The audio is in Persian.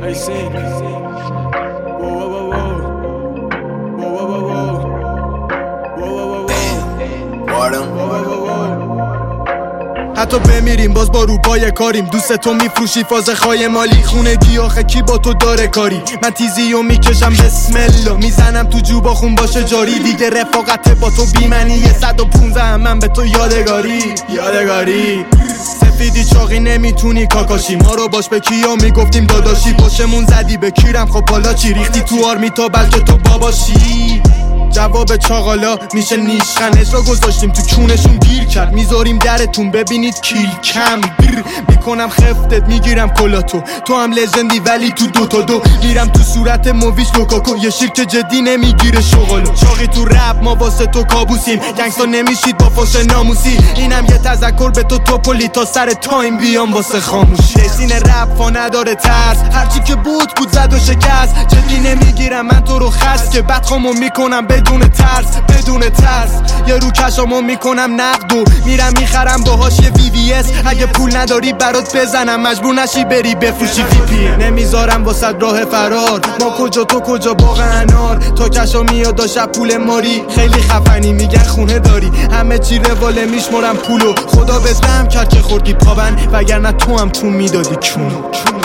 حتی بمیریم باز با روپای کاریم. دوست تو میفروشی فاز خای مالی. خونگی آخه کی با تو داره کاری؟ من تیزی و میکشم بسم الله، میزنم تو جوبا خون باشه جاری. دیگه رفاقت با تو بیمنی 115 هم من به تو یادگاری. سفیدی چاقی نمیتونی کاکاشی، ما رو باش به کیا میگفتیم داداشی. پشمون زدی به کیرم، خب حالا چی؟ ریختی تو آرمی تا بلکه تو باباشی. جواب چاقالا میشه نیشخنش را گذاشتیم تو چونشون گیر کرد. میذاریم درتون ببینید کیل کم میکنم خفتت، میگیرم کلاتو. تو هم لژندی ولی تو 2 تا 2 میرم تو صورت مویش لوکاکو. یه شیر که جدی نمیگیره شغلو. چاقی تو رپ ما واسه تو کابوسیم، گنگستا نمیشید با فاش ناموسی. اینم یه تذکر به تو توپلی تا سر تایم بیام واسه خاموشی. رسین رپ فا نداره ترس، هرچی که بود زد و شکست. جدی نمیگیرم من تو رو خست که بدخامو میکنم بدون ترس. یه رو کشامو میکنم نقد و میرم میخرم باهاش یه VVS. اگه پول نداری برات بزنم، مجبور نشی بری بفروشی VPN. نمیذارم واسه راه فرار، ما کجا تو کجا باغ انار. تا کشا میاد شب پول ماری، خیلی خفنی میگن خونه داری. همه چی رواله میشمرم پولو، خدا بزنم کرد که خوردی پابند، وگرنه تو هم تو میدادی کونو.